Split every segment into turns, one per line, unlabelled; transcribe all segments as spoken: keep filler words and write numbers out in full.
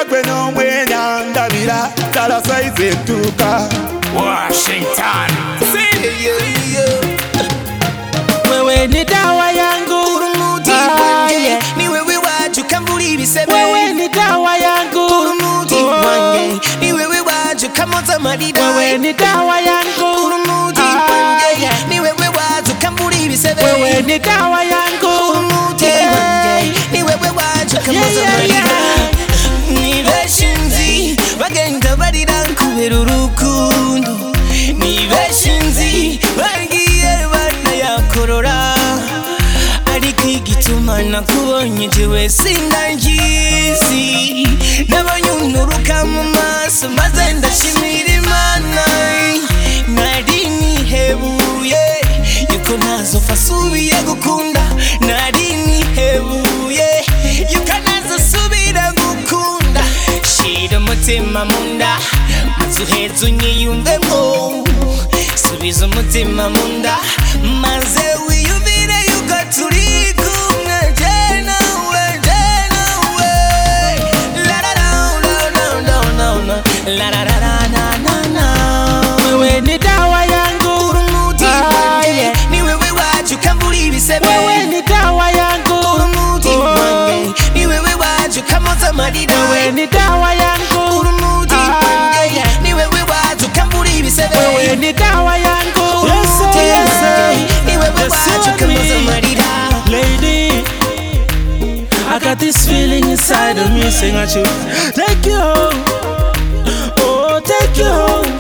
gwe n'omwenya ndabira tala saize ntuuka
Washington.
See, yeah, yeah.
Wewe ni dawa yangu,
Kurumuti
ah,
wange
yeah.
ni wewe waje ukambura ibisebe.
Wewe ni dawa yangu,
Kurumuti
oh.
wange ni wewe waje ukamoza amarira.
Wewe ni dawa yangu,
Kurumuti
ah,
wange
yeah.
ni wewe waje ukambura ibisebe.
Wewe ni dawa yangu,
Kurumuti
yeah.
wange ni wewe waje ukamoza
Yeah, yeah,
amarira.
yeah.
Ni beshinzi bagenda barira kubera urukundo. Ni beshinzi bagiye banayakorora. Ariko igituma nakubonye jewe sindagizi. Nabonye unuruka mu maso maze ndashimira Imana. Nari nihebuye yuko ntazofa asubiye gukunda. Nari nihebuye yuko ntazosubira gukunda. Shira umutima munda maze uheze unyiyumvemo. Subiza umutima munda maze wiyumvire yuko turi kumwe je nawe je nawe. La la la la la la la la la la la la.
Wewe ni dawa yangu,
Kurumuti
ah,
wange
yeah.
ni wewe waje ukambura ibisebe.
Wewe ni dawa yangu,
Kurumuti
oh.
wange ni wewe waje ukamoza amarira.
Wewe ni dawa yangu,
Kurumuti
ah,
wange
yeah.
ni wewe waje ukambura ibisebe.
Wewe ni dawa yangu,
Kurumuti
yes,
wange ni wewe
yes,
waje ukamoza amarira.
lady. I got this feeling inside of me saying I should take you home, oh take you home.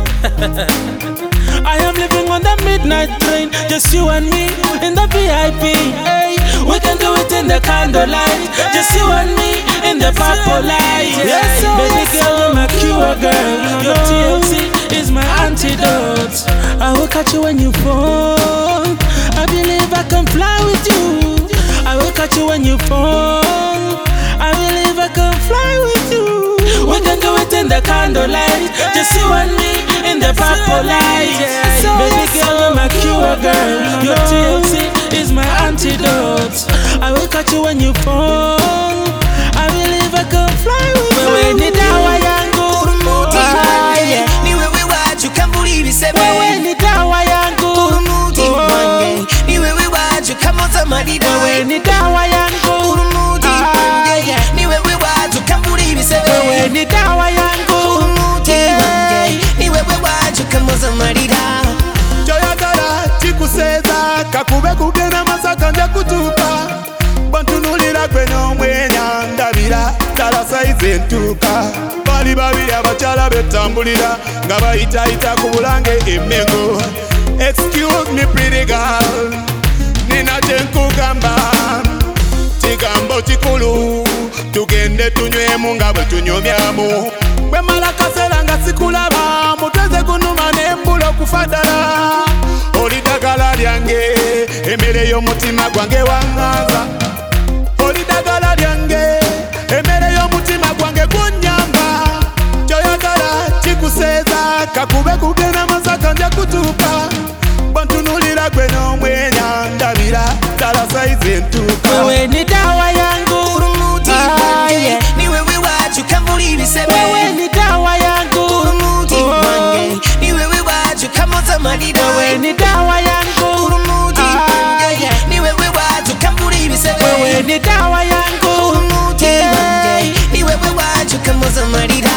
I am living on the midnight train, just you and me in the V I P. Hey, we can do it in the candlelight, just you and me in the purple light. Yes, oh, baby yes, girl, you're my cure, girl. Your T L C is my antidote. I will catch you when you fall. I believe I can fly with you. I will catch you when you fall. I believe I can fly with you. We can do it in the candlelight, just you and me in the purple light. Yeah. Baby girl, you're my cure, girl. Your T L C is my antidote. I will catch you when you fall. I believe I can fly with you. Wewe ni dawa yangu,
Kurumuti
ah,
wange
yeah.
ni wewe waje ukambura ibisebe.
Wewe ni dawa yangu,
Kurumuti
oh.
wange ni wewe waje ukamoza amarira.
Wewe ni dawa yangu,
Kurumuti
ah,
wange
yeah.
ni wewe waje ukambura ibisebe.
Wewe ni dawa yangu,
Kurumuti wange ni wewe waje ukamoza amarira.
kyoyagala kikuseeza kakube kugenda masaka nja kutuuka bantunulira gwe n'omwenya ndabira tala saize ntuuka bali babiri abakyala betambulira nga bayitayita ku bulange emmengo. Excuse me pretty girl, nina kye nkugamba kigambo kikulu tugende tunywemu nga bwe tunyumyamu. Bwe mala kaseera nga sikulaba muteze gunuma nembula okufa ddala. Oli ddagala lyange emmere y'omutima gwange waŋŋanza. Oli ddagala lyange emmere y'omutima gwange gunnyamba. Kyoyagala kikuseeza kakube kugenda masaka nja kutuuka bantunulira gwe n'omwenya ndabira tala saize ntuuka.
wewe ni dawa yangu,
Kurumuti
ah,
wange
yeah.
ni wewe waje ukambura ibisebe.
Wewe ni dawa yangu,
Kurumuti
oh.
wange ni wewe waje ukamoza amarira.
Wewe ni dawa yangu,
Kurumuti
ah,
wange
yeah.
ni wewe waje ukambura ibisebe.
Wewe ni dawa yangu,
Kurumuti
yeah.
wange ni wewe waje ukamoza amarira.